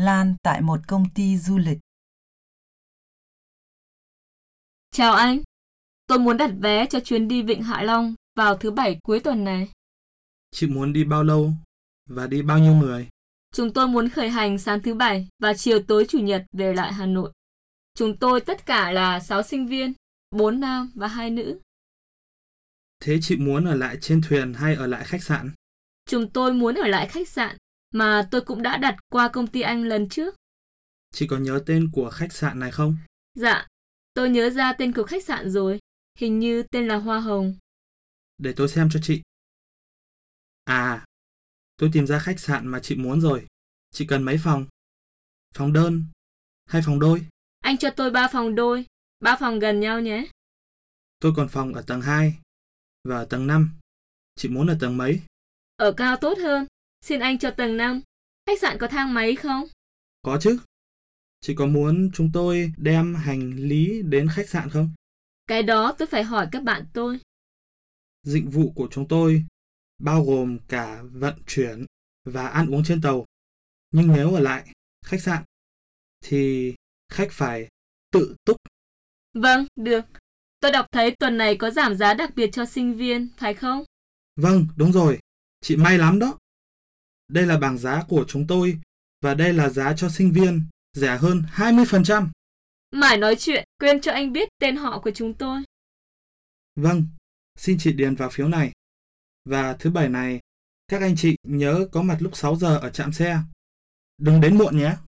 Lan tại một công ty du lịch. Chào anh, tôi muốn đặt vé cho chuyến đi Vịnh Hạ Long vào thứ Bảy cuối tuần này. Chị muốn đi bao lâu và đi bao nhiêu người? Chúng tôi muốn khởi hành sáng thứ Bảy và chiều tối Chủ nhật về lại Hà Nội. Chúng tôi tất cả là 6 sinh viên, 4 nam và 2 nữ. Thế chị muốn ở lại trên thuyền hay ở lại khách sạn? Chúng tôi muốn ở lại khách sạn mà tôi cũng đã đặt qua công ty anh lần trước. Chị có nhớ tên của khách sạn này không? Dạ, tôi nhớ ra tên của khách sạn rồi. Hình như tên là Hoa Hồng. Để tôi xem cho chị. À, tôi tìm ra khách sạn mà chị muốn rồi. Chị cần mấy phòng? Phòng đơn hay phòng đôi? Anh cho tôi 3 phòng đôi, 3 phòng gần nhau nhé. Tôi còn phòng ở tầng 2 và ở tầng 5. Chị muốn ở tầng mấy? Ở cao tốt hơn, xin anh cho tầng 5. Khách sạn có thang máy không? Có chứ. Chị có muốn chúng tôi đem hành lý đến khách sạn không? Cái đó tôi phải hỏi các bạn tôi. Dịch vụ của chúng tôi bao gồm cả vận chuyển và ăn uống trên tàu. Nhưng nếu ở lại khách sạn thì khách phải tự túc. Vâng, được. Tôi đọc thấy tuần này có giảm giá đặc biệt cho sinh viên, phải không? Vâng, đúng rồi. Chị may lắm đó. Đây là bảng giá của chúng tôi và đây là giá cho sinh viên, rẻ hơn 20%. Mải nói chuyện, quên cho anh biết tên họ của chúng tôi. Vâng, xin chị điền vào phiếu này. Và thứ Bảy này, các anh chị nhớ có mặt lúc 6 giờ ở trạm xe. Đừng đến muộn nhé.